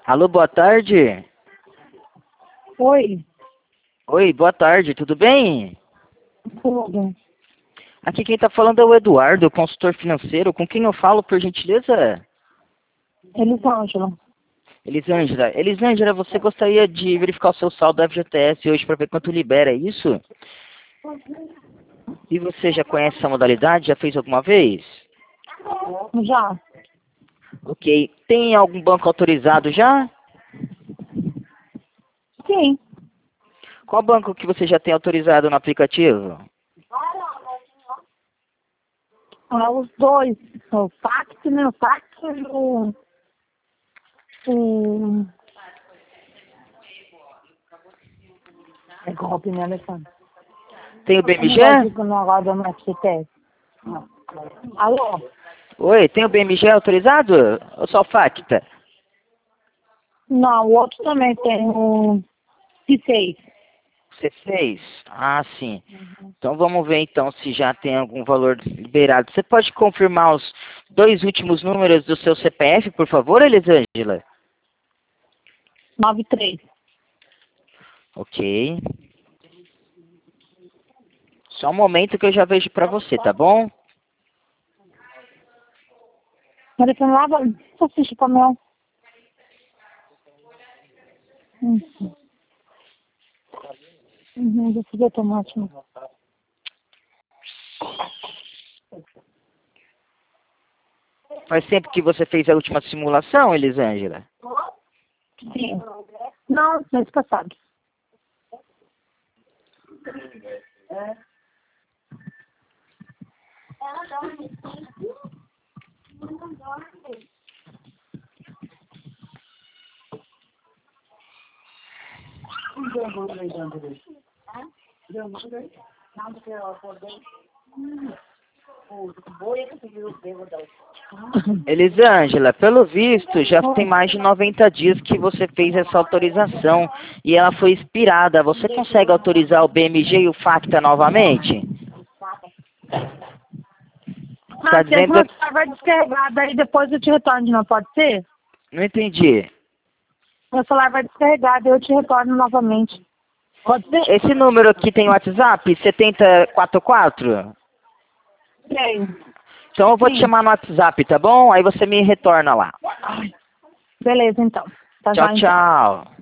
Alô, boa tarde. Oi, Oi, boa tarde, tudo bem? tudo. Aqui quem tá falando é o Eduardo, consultor financeiro. Com quem eu falo, por gentileza? Elisângela. Elisângela, você gostaria de verificar o seu saldo da FGTS hoje para ver quanto libera, é isso? E você já conhece essa modalidade? Já fez alguma vez? Já? Ok. Tem algum banco autorizado já? Sim. Qual banco que você já tem autorizado no aplicativo? Os dois. O fax, né? O fax e o... É golpe, né, Alessandro? Tem o Eu não BMG? gosto de negócio da FGTS. Alô? Oi, tem o BMG autorizado? Ou só o Facta? Não, o outro também tem o C6. Você fez? Ah, sim. Então vamos ver então se já tem algum valor liberado. Você pode confirmar os dois últimos números do seu CPF, por favor, Elisângela? 93. Ok. Só um momento que eu já vejo pra você, tá bom? Alessandro, lava... Assiste pra mim. Deixa eu ver tomate. Faz tempo que você fez a última simulação, Elisângela? Sim. Não, mês passado. Elisângela, pelo visto, já tem mais de 90 dias que você fez essa autorização e ela foi expirada. Você consegue autorizar o BMG e o Facta novamente? Está Se esse dizendo... meu celular vai descarregar, daí depois eu te retorno de novo, pode ser? Não entendi. Meu celular vai descarregar, daí eu te retorno novamente. Pode ser? Esse número aqui tem WhatsApp? 7044? Tenho. Então eu vou te Sim. chamar no WhatsApp, tá bom? Aí você me retorna lá. Beleza, então. Tá Tchau, já, então. tchau.